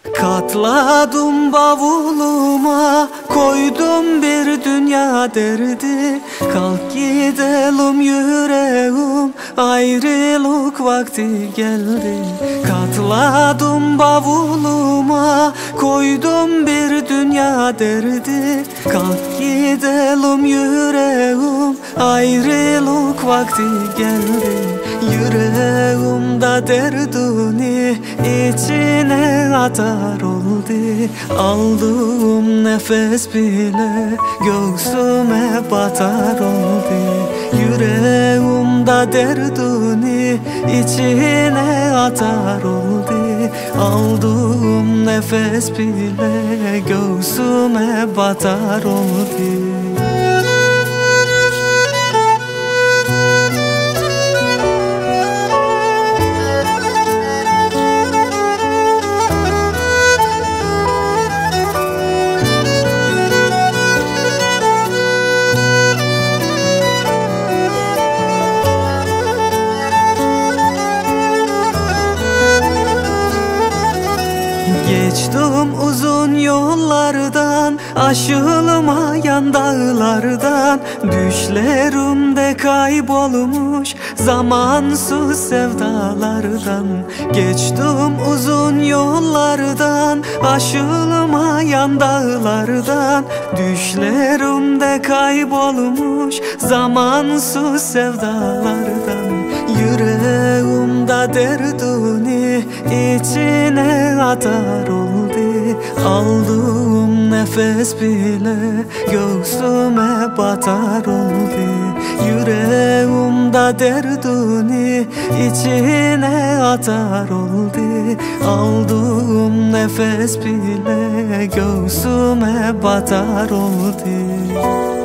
Katladım bavuluma, koydum bir dünya derdi. Kalk gidelim yüreğim, ayrılık vakti geldi. Katladım bavuluma, koydum bir dünya derdi. Kalk gidelim yüreğim, ayrılık vakti geldi. Yüreğimde derdini içine atar oldu. Aldığım nefes bile göğsüme batar oldu. Yüreğimde derdini içine atar oldu. Aldığım nefes bile göğsüme batar oldu. Geçtim uzun yollardan, aşılmayan dağlardan. Düşlerimde kaybolmuş zamansız sevdalardan. Geçtim uzun yollardan, aşılmayan dağlardan. Düşlerimde kaybolmuş zamansız sevdalardan. Yüreğimde derdini içine atar oldu. Aldığım nefes bile göğsüme batar oldu. Yüreğimde derdini içine atar oldu. Aldığım nefes bile göğsüme batar oldu.